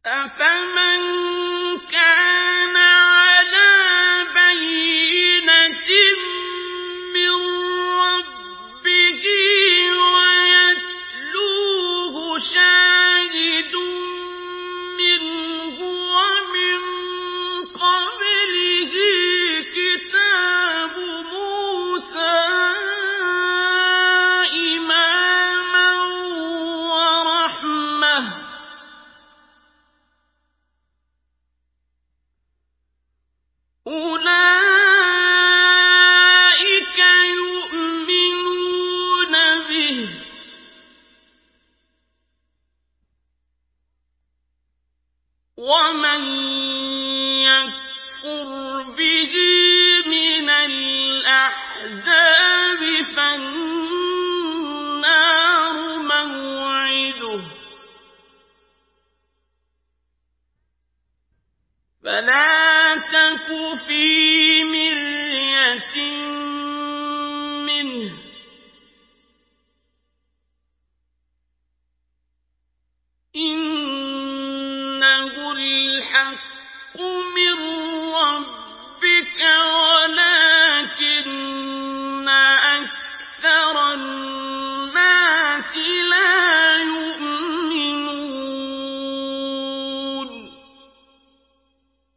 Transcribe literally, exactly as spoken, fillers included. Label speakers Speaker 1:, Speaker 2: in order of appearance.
Speaker 1: أَفَمَن كَانَ عَلَىٰ بَيِّنَةٍ مِّن رَّبِّهِ وَيَتْلُوهُ شَاهِدٌ مِّنْهُ وَمِن قَبْلِهِ كِتَابُ مُوسَىٰ إِمَامًا وَرَحْمَةً ۚ أُولَٰئِكَ يُؤْمِنُونَ بِهِ ۚ وَمَن يَكْفُرْ بِهِ مِنَ الْأَحْزَابِ فَالنَّارُ مَوْعِدُهُ ۚ فَلَا تَكُ فِي مِرْيَةٍ مِّنْهُ ۚ إِنَّهُ الْحَقُّ